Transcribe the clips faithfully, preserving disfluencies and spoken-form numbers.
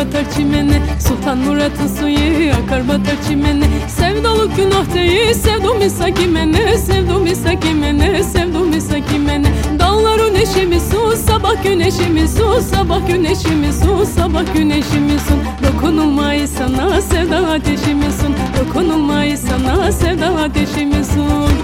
batar çimene, Sultan Murat'ın suyu akar batar çimene. Sevdalık günah değil, sevdum isakimene, sevdum isakimene, sevdum isakimene. Dağların eşimi su, sabah güneşimi su, sabah güneşimi su, sabah güneşimi sun. Dokunulmayı sana sevda ateşimi sun, dokunulmayı sana sevda ateşimi sun.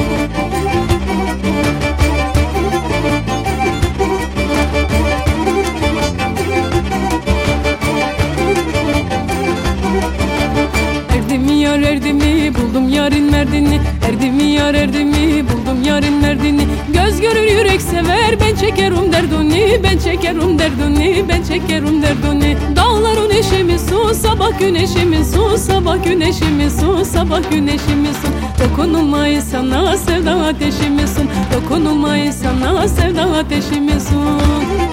Erdimi yar erdimi buldum yarın merdini, erdimi yar erdimi buldum yarın merdini. Göz görür yürek sever, ben çekerim derduni, ben çekerim derduni, ben çekerim derduni. Dağların eşimi su, sabah güneşimi su, sabah güneşimi su, sabah güneşimi sun. Dokunulmayı sana sevda ateşimi sun, dokunulmayı sana sevda ateşimi sun.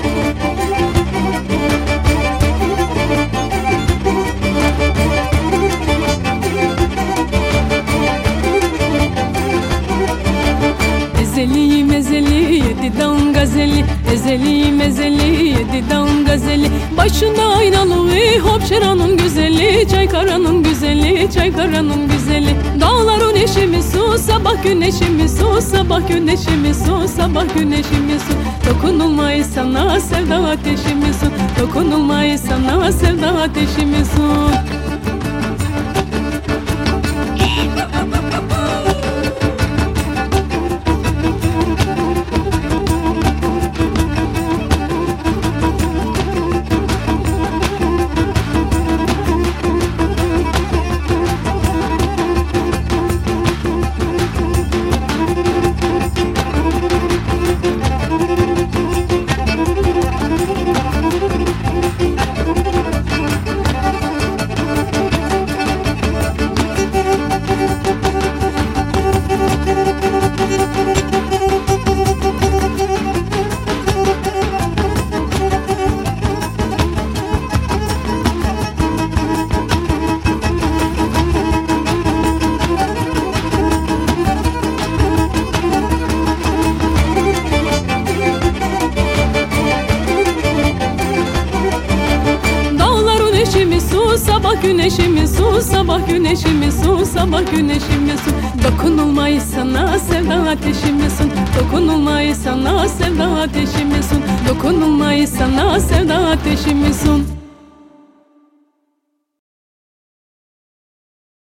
Ezeliyim ezeli, yedi dağın gazeli, ezeliyim ezeli, yedi dağın gazeli. Başında aynalı hopşeranın güzeli, Çaykara'nın güzeli, Çaykara'nın güzeli. Dağların eşimi su, sabah güneşimi su, sabah güneşimi su, sabah güneşimi su. Dokunulmayı sana sevda ateşimi su, dokunulmayı sana sevda ateşimi su. Sabah güneşimi su, sabah güneşimi su, sabah güneşimi su. Dokunulmayı sana sevda ateşimi sun, dokunulmayı sana sevda ateşimi sun, dokunulmayı sana sevda ateşimi sun.